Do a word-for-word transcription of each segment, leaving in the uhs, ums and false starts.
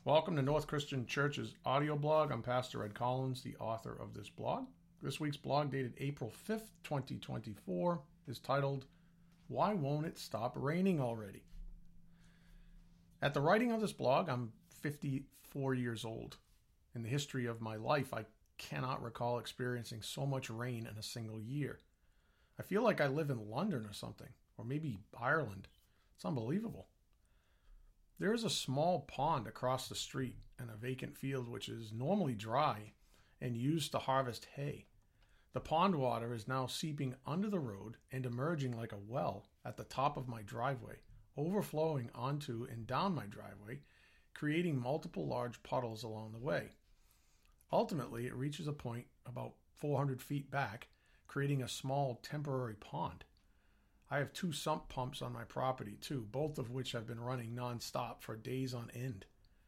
Welcome to North Christian Church's audio blog. I'm Pastor Ed Collins, the author of this blog. This week's blog, dated April fifth, twenty twenty-four, is titled, Why Won't It Stop Raining Already? At the writing of this blog, I'm fifty-four years old. In the history of my life, I cannot recall experiencing so much rain in a single year. I feel like I live in London or something, or maybe Ireland. It's unbelievable. There is a small pond across the street and a vacant field which is normally dry and used to harvest hay. The pond water is now seeping under the road and emerging like a well at the top of my driveway, overflowing onto and down my driveway, creating multiple large puddles along the way. Ultimately, it reaches a point about four hundred feet back, creating a small temporary pond. I have two sump pumps on my property too, both of which have been running nonstop for days on end.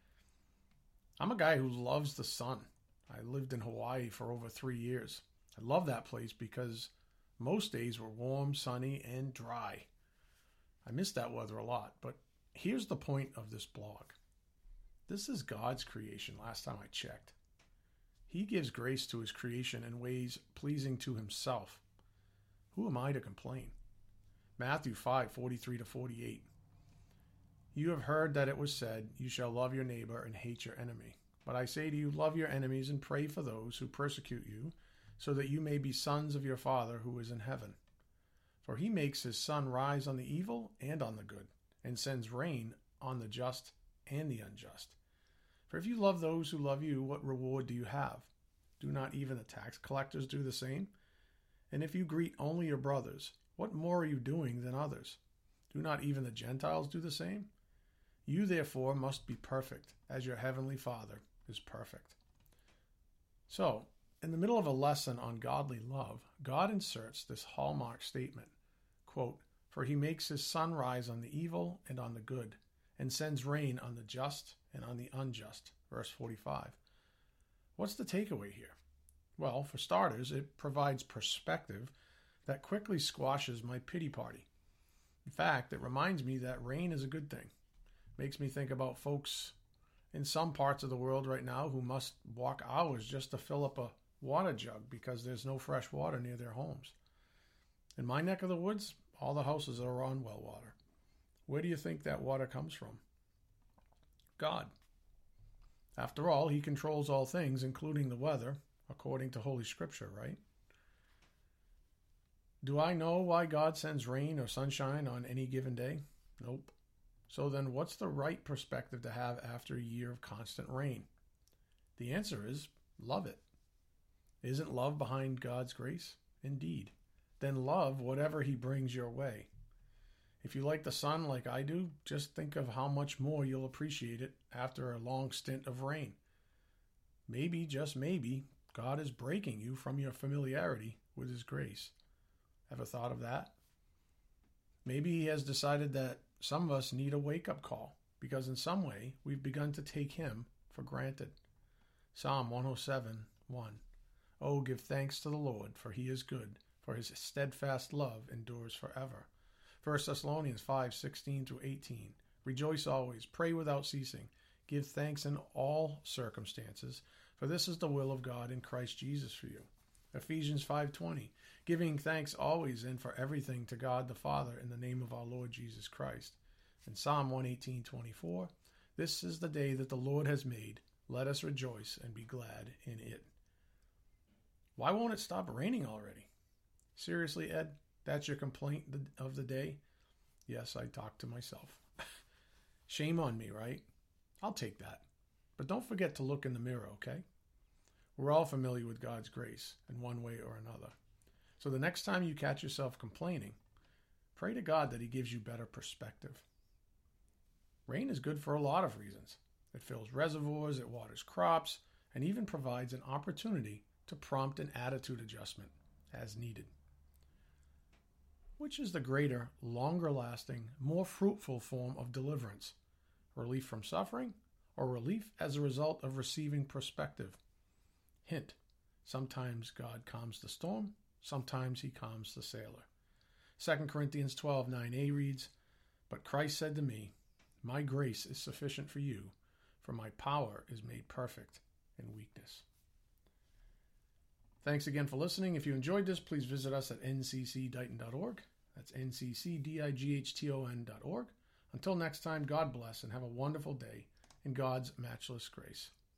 I'm a guy who loves the sun. I lived in Hawaii for over three years. I love that place because most days were warm, sunny, and dry. I miss that weather a lot, but here's the point of this blog. This is God's creation, last time I checked. He gives grace to his creation in ways pleasing to himself. Who am I to complain? Matthew five, forty-three to forty-eight. You have heard that it was said, you shall love your neighbor and hate your enemy. But I say to you, love your enemies and pray for those who persecute you, so that you may be sons of your Father who is in heaven. For he makes his sun rise on the evil and on the good, and sends rain on the just and the unjust. For if you love those who love you, what reward do you have? Do not even the tax collectors do the same? And if you greet only your brothers, what more are you doing than others? Do not even the Gentiles do the same? You therefore must be perfect, as your heavenly Father is perfect. So, in the middle of a lesson on godly love, God inserts this hallmark statement, quote, For he makes his sun rise on the evil and on the good, and sends rain on the just and on the unjust, verse forty-five. What's the takeaway here? Well, for starters, it provides perspective that quickly squashes my pity party. In fact, it reminds me that rain is a good thing. Makes me think about folks in some parts of the world right now who must walk hours just to fill up a water jug because there's no fresh water near their homes. In my neck of the woods, all the houses are on well water. Where do you think that water comes from? God. After all, he controls all things, including the weather, according to Holy Scripture, right? Do I know why God sends rain or sunshine on any given day? Nope. So then what's the right perspective to have after a year of constant rain? The answer is love it. Isn't love behind God's grace? Indeed. Then love whatever he brings your way. If you like the sun like I do, just think of how much more you'll appreciate it after a long stint of rain. Maybe, just maybe, God is breaking you from your familiarity with his grace. Ever thought of that? Maybe he has decided that some of us need a wake-up call because in some way we've begun to take him for granted. Psalm one oh seven, one. Oh, give thanks to the Lord, for he is good, for his steadfast love endures forever. First Thessalonians five, sixteen through eighteen. Rejoice always, pray without ceasing, give thanks in all circumstances, for this is the will of God in Christ Jesus for you. Ephesians five twenty, giving thanks always and for everything to God the Father in the name of our Lord Jesus Christ. And Psalm one eighteen, twenty-four, this is the day that the Lord has made. Let us rejoice and be glad in it. Why won't it stop raining already? Seriously, Ed, that's your complaint of the day? Yes, I talk to myself. Shame on me, right? I'll take that. But don't forget to look in the mirror, okay? We're all familiar with God's grace in one way or another. So the next time you catch yourself complaining, pray to God that he gives you better perspective. Rain is good for a lot of reasons. It fills reservoirs, it waters crops, and even provides an opportunity to prompt an attitude adjustment as needed. Which is the greater, longer-lasting, more fruitful form of deliverance? Relief from suffering or relief as a result of receiving perspective? Hint, sometimes God calms the storm, sometimes he calms the sailor. Second Corinthians twelve, nine a reads, But Christ said to me, My grace is sufficient for you, for my power is made perfect in weakness. Thanks again for listening. If you enjoyed this, please visit us at n c c dighton dot org. That's N C C D I G H T O N dot org. Until next time, God bless and have a wonderful day in God's matchless grace.